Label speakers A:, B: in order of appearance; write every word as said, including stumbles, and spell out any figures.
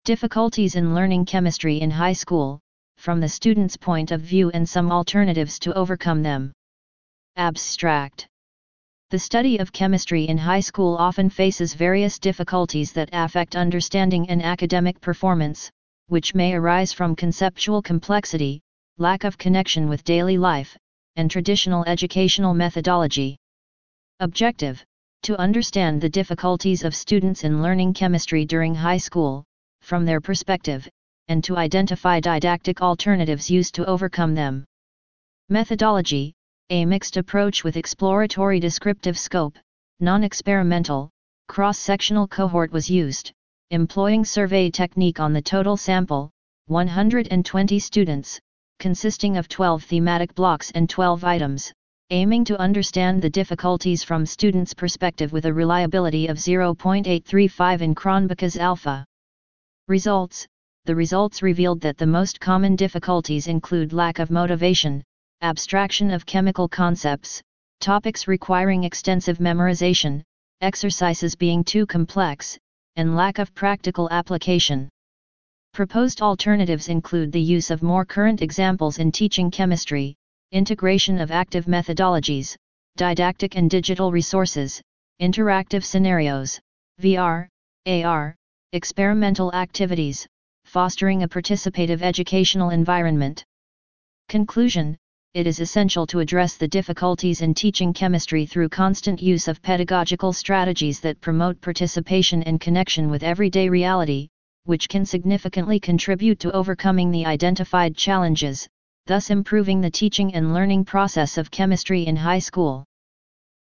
A: Difficulties in learning chemistry in high school, from the student's point of view and some alternatives to overcome them. Abstract. The study of chemistry in high school often faces various difficulties that affect understanding and academic performance, which may arise from conceptual complexity, lack of connection with daily life, and traditional educational methodology. Objective: to understand the difficulties of students in learning chemistry during high school, from their perspective, and to identify didactic alternatives used to overcome them. Methodology: a mixed approach with exploratory descriptive scope, non-experimental, cross-sectional cohort was used, employing survey technique on the total sample, one hundred twenty students, consisting of twelve thematic blocks and twelve items, aiming to understand the difficulties from students' perspective with a reliability of zero point eight three five in Cronbach's alpha. Results: the results revealed that the most common difficulties include lack of motivation, abstraction of chemical concepts, topics requiring extensive memorization, exercises being too complex, and lack of practical application. Proposed alternatives include the use of more current examples in teaching chemistry, integration of active methodologies, didactic and digital resources, interactive scenarios, V R, A R, experimental activities, fostering a participative educational environment. Conclusion: it is essential to address the difficulties in teaching chemistry through constant use of pedagogical strategies that promote participation and connection with everyday reality, which can significantly contribute to overcoming the identified challenges, thus improving the teaching and learning process of chemistry in high school.